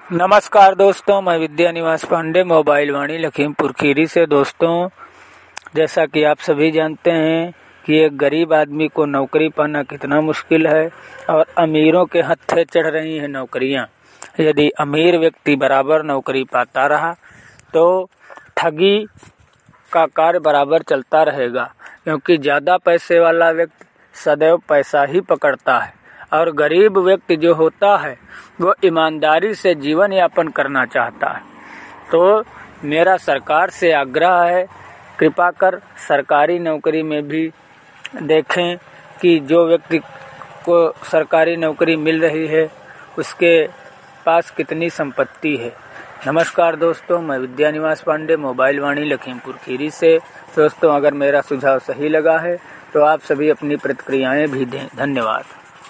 नमस्कार दोस्तों, मैं विद्या निवास पांडे मोबाइल वाणी लखीमपुर खीरी से। दोस्तों, जैसा कि आप सभी जानते हैं कि एक गरीब आदमी को नौकरी पाना कितना मुश्किल है और अमीरों के हत्थे चढ़ रही हैं नौकरियां। यदि अमीर व्यक्ति बराबर नौकरी पाता रहा तो ठगी का कार्य बराबर चलता रहेगा, क्योंकि ज़्यादा पैसे वाला व्यक्ति सदैव पैसा ही पकड़ता है और गरीब व्यक्ति जो होता है वो ईमानदारी से जीवन यापन करना चाहता है। तो मेरा सरकार से आग्रह है, कृपा कर सरकारी नौकरी में भी देखें कि जो व्यक्ति को सरकारी नौकरी मिल रही है उसके पास कितनी संपत्ति है। नमस्कार दोस्तों, मैं विद्या निवास पांडे मोबाइल वाणी लखीमपुर खीरी से। दोस्तों, अगर मेरा सुझाव सही लगा है तो आप सभी अपनी प्रतिक्रियाएं भी दें। धन्यवाद।